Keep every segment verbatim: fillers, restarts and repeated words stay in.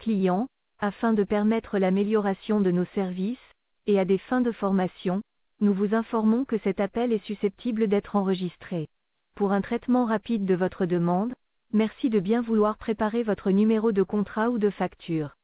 clients, afin de permettre l'amélioration de nos services, et à des fins de formation, nous vous informons que cet appel est susceptible d'être enregistré. Pour un traitement rapide de votre demande, merci de bien vouloir préparer votre numéro de contrat ou de facture.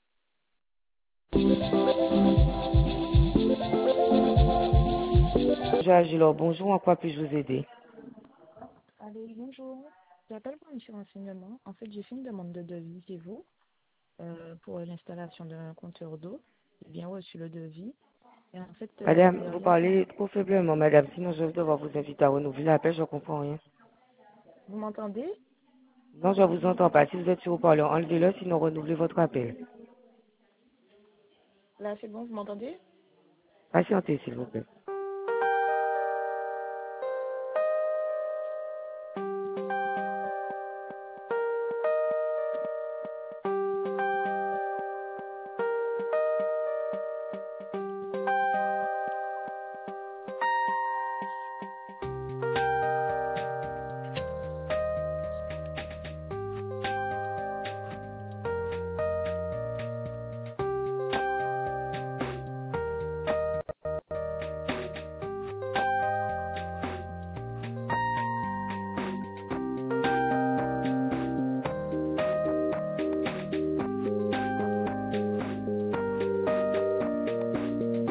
Bonjour Agilor, bonjour, en quoi puis-je vous aider? Allô, oui, bonjour. J'appelle pour un petit renseignement. En fait, j'ai fait une demande de devis chez vous euh, pour l'installation d'un compteur d'eau. J'ai bien reçu le devis. Et en fait, euh, Madame, j'ai vous rien compris. parlez trop faiblement, madame, sinon je vais devoir vous inviter à renouveler l'appel, je ne comprends rien. Vous m'entendez? Non, je ne vous entends pas. Si vous êtes sur haut-parleur, enlevez-le, sinon renouvelez votre appel. Là, c'est bon, vous m'entendez? Patientez, s'il vous plaît.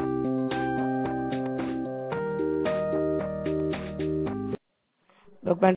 Donc, madame,